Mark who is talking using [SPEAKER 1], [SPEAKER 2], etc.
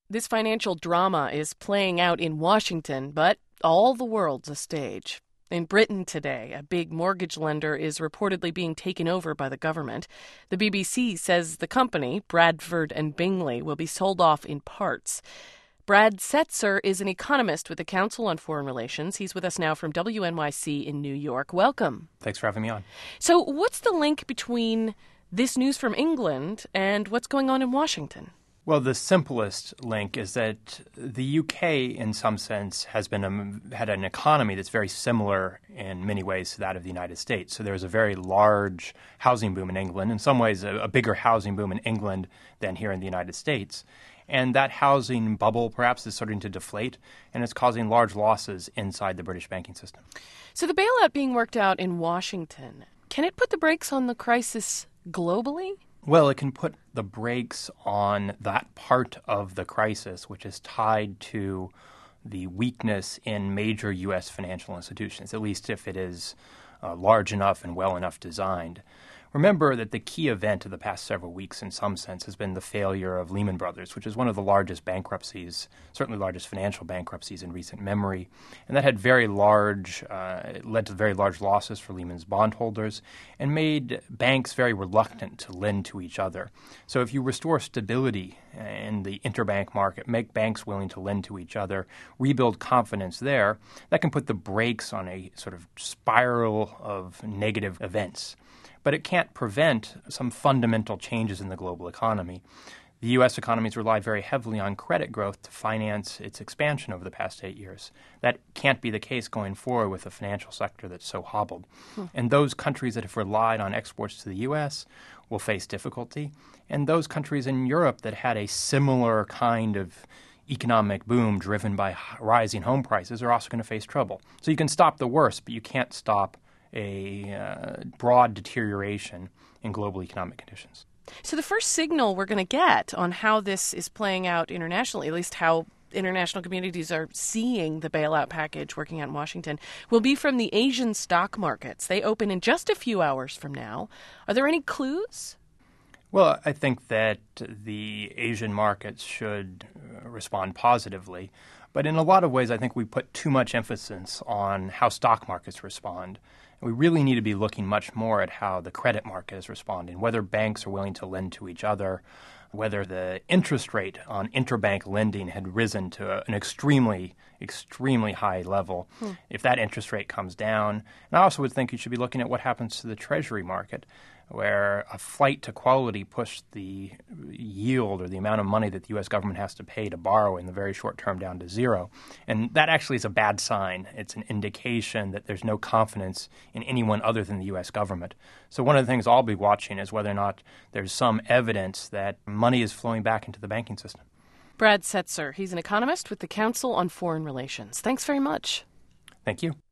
[SPEAKER 1] This financial drama is playing out in Washington, but all the world's a stage. In Britain today, a big mortgage lender is reportedly being taken over by the government. The BBC says the company, Bradford and Bingley, will be sold off in parts. Brad Setser is an economist with the Council on Foreign Relations. He's with us now from WNYC in New York. Welcome.
[SPEAKER 2] Thanks for having me on.
[SPEAKER 1] So what's the link between this news from England and what's going on in Washington?
[SPEAKER 2] Well, the simplest link is that the UK, in some sense, has been had an economy that's very similar in many ways to that of the United States. So there's a very large housing boom in England, in some ways a bigger housing boom in England than here in the United States. And that housing bubble perhaps is starting to deflate, and it's causing large losses inside the British banking system.
[SPEAKER 1] So the bailout being worked out in Washington, can it put the brakes on the crisis globally?
[SPEAKER 2] Well, it can put the brakes on that part of the crisis which is tied to the weakness in major U.S. financial institutions, at least if it is large enough and well enough designed. Remember that the key event of the past several weeks, in some sense, has been the failure of Lehman Brothers, which is one of the largest bankruptcies, certainly largest financial bankruptcies in recent memory. And that had it led to very large losses for Lehman's bondholders and made banks very reluctant to lend to each other. So if you restore stability in the interbank market, make banks willing to lend to each other, rebuild confidence there, that can put the brakes on a sort of spiral of negative events. But it can't prevent some fundamental changes in the global economy. The U.S. economy has relied very heavily on credit growth to finance its expansion over the past 8 years. That can't be the case going forward with a financial sector that's so hobbled. And those countries that have relied on exports to the U.S. will face difficulty. And those countries in Europe that had a similar kind of economic boom driven by rising home prices are also going to face trouble. So you can stop the worst, but you can't stop a broad deterioration in global economic conditions.
[SPEAKER 1] So the first signal we're going to get on how this is playing out internationally, at least how international communities are seeing the bailout package working out in Washington, will be from the Asian stock markets. They open in just a few hours from now. Are there any clues?
[SPEAKER 2] Well, I think that the Asian markets should respond positively. But in a lot of ways, I think we put too much emphasis on how stock markets respond. We really need to be looking much more at how the credit market is responding, whether banks are willing to lend to each other, whether the interest rate on interbank lending had risen to an extremely high level. If that interest rate comes down, and I also would think you should be looking at what happens to the Treasury market, where a flight to quality pushed the yield or the amount of money that the U.S. government has to pay to borrow in the very short term down to zero. And that actually is a bad sign. It's an indication that there's no confidence in anyone other than the U.S. government. So one of the things I'll be watching is whether or not there's some evidence that money is flowing back into the banking system.
[SPEAKER 1] Brad Setser, he's an economist with the Council on Foreign Relations. Thanks very much.
[SPEAKER 2] Thank you.